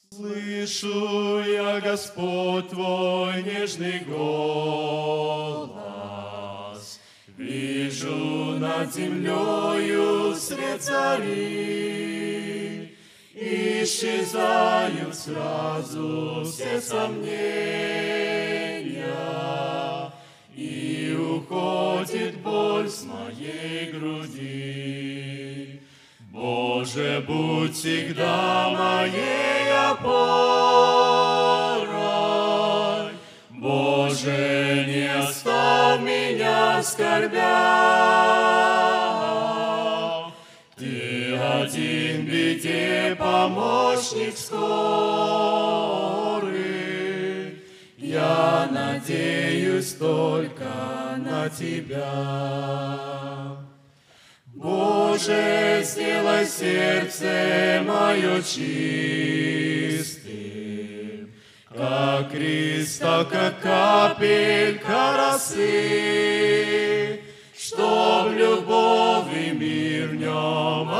Слышу я, Господь, Твой нежный голос, вижу над землею свет зари, исчезают сразу все сомнения, и уходит боль с моей груди. Боже, будь всегда моей опорой, Боже, не оставь меня в скорбях. Ты один в беде помощник скорый, я надеюсь только на Тебя. Боже, сделай сердце мое чистым, как кристалл, как капелька росы, чтоб любовь и мир в нем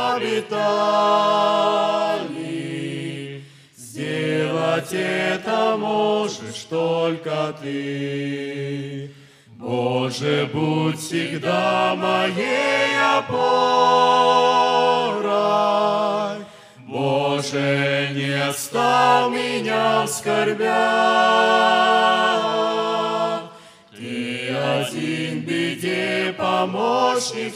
обитали. Сделать это можешь только Ты. Боже, будь всегда моей опорой, Боже, не оставь меня в скорбях. Ты один в беде помощник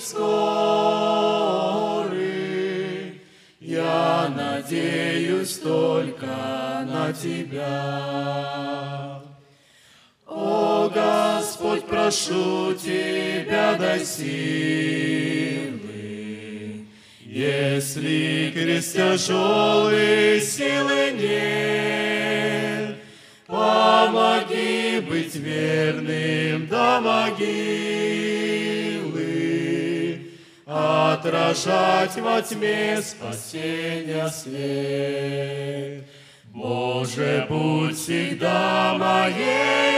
скорый, я надеюсь только на Тебя. О, Господь, прошу Тебя, дай силы, если крест тяжелый, силы нет, помоги быть верным до могилы, отражать во тьме спасения свет. Боже, будь всегда моей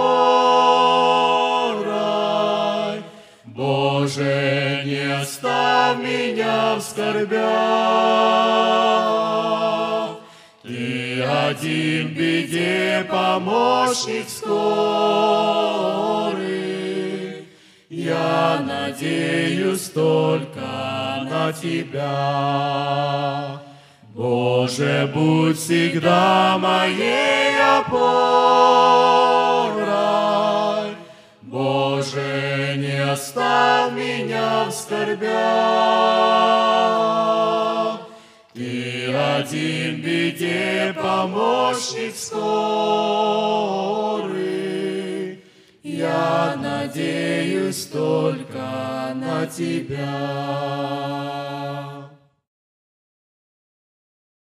опорой, Боже, не оставь меня в скорбях. Ты один в беде помощник скорый, я надеюсь только на Тебя. Боже, будь всегда моей опорой, Боже, не оставь меня в скорбях. Ты один в беде помощник скорый, я надеюсь только на Тебя.